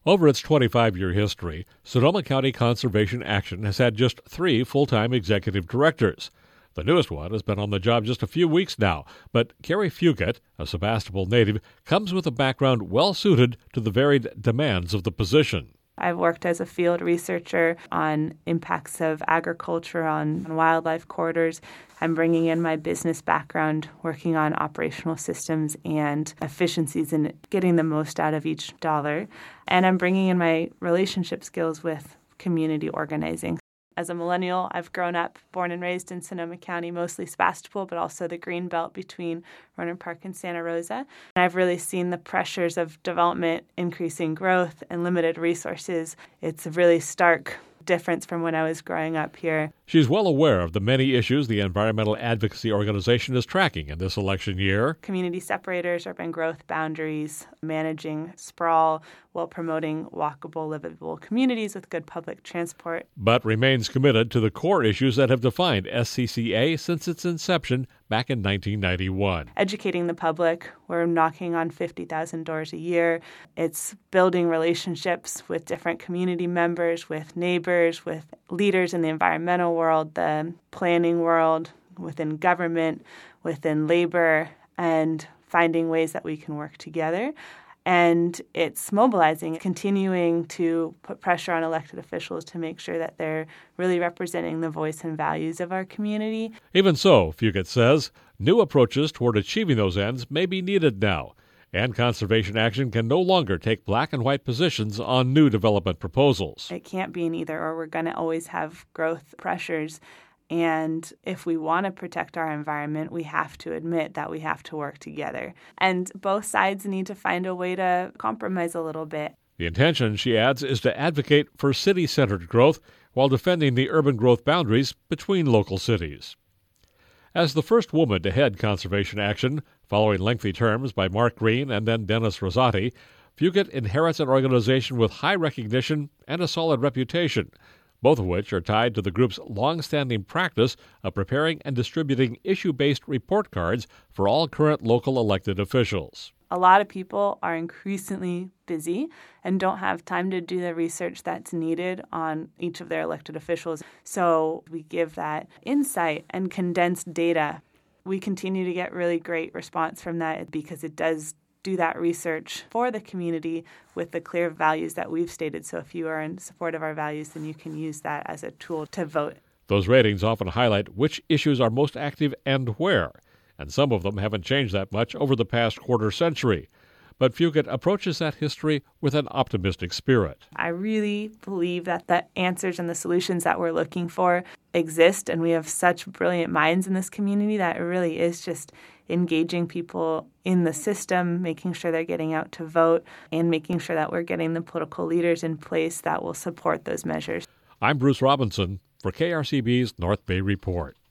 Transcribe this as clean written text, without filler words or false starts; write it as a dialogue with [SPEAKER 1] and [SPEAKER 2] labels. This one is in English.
[SPEAKER 1] Over its 25-year history, Sonoma County Conservation Action has had just 3 full-time executive directors. The newest one has been on the job just a few weeks now, but Carrie Fugate, a Sebastopol native, comes with a background well-suited to the varied demands of the position.
[SPEAKER 2] I've worked as a field researcher on impacts of agriculture on wildlife corridors. I'm bringing in my business background, working on operational systems and efficiencies and getting the most out of each dollar. And I'm bringing in my relationship skills with community organizing. As a millennial, I've grown up, born and raised in Sonoma County, mostly Sebastopol, but also the green belt between Rohnert Park and Santa Rosa. And I've really seen the pressures of development, increasing growth, and limited resources. It's a really stark difference from when I was growing up here.
[SPEAKER 1] She's well aware of the many issues the environmental advocacy organization is tracking in this election year.
[SPEAKER 2] Community separators, urban growth boundaries, managing sprawl while promoting walkable, livable communities with good public transport.
[SPEAKER 1] But remains committed to the core issues that have defined SCCA since its inception back in 1991.
[SPEAKER 2] Educating the public. We're knocking on 50,000 doors a year. It's building relationships with different community members, with neighbors, with leaders in the environmental world, the planning world, within government, within labor, and finding ways that we can work together. And it's mobilizing, continuing to put pressure on elected officials to make sure that they're really representing the voice and values of our community.
[SPEAKER 1] Even so, Fugate says, new approaches toward achieving those ends may be needed now, and conservation action can no longer take black and white positions on new development proposals.
[SPEAKER 2] It can't be an either or. We're going to always have growth pressures. And if we want to protect our environment, we have to admit that we have to work together. And both sides need to find a way to compromise a little bit.
[SPEAKER 1] The intention, she adds, is to advocate for city-centered growth while defending the urban growth boundaries between local cities. As the first woman to head conservation action, following lengthy terms by Mark Green and then Dennis Rosati, Fugate inherits an organization with high recognition and a solid reputation, both of which are tied to the group's long-standing practice of preparing and distributing issue-based report cards for all current local elected officials.
[SPEAKER 2] A lot of people are increasingly busy and don't have time to do the research that's needed on each of their elected officials. So we give that insight and condensed data. We continue to get really great response from that because it does do that research for the community with the clear values that we've stated. So if you are in support of our values, then you can use that as a tool to vote.
[SPEAKER 1] Those ratings often highlight which issues are most active and where, and some of them haven't changed that much over the past quarter century. But Fugate approaches that history with an optimistic spirit.
[SPEAKER 2] I really believe that the answers and the solutions that we're looking for exist, and we have such brilliant minds in this community that it really is just engaging people in the system, making sure they're getting out to vote, and making sure that we're getting the political leaders in place that will support those measures.
[SPEAKER 1] I'm Bruce Robinson for KRCB's North Bay Report.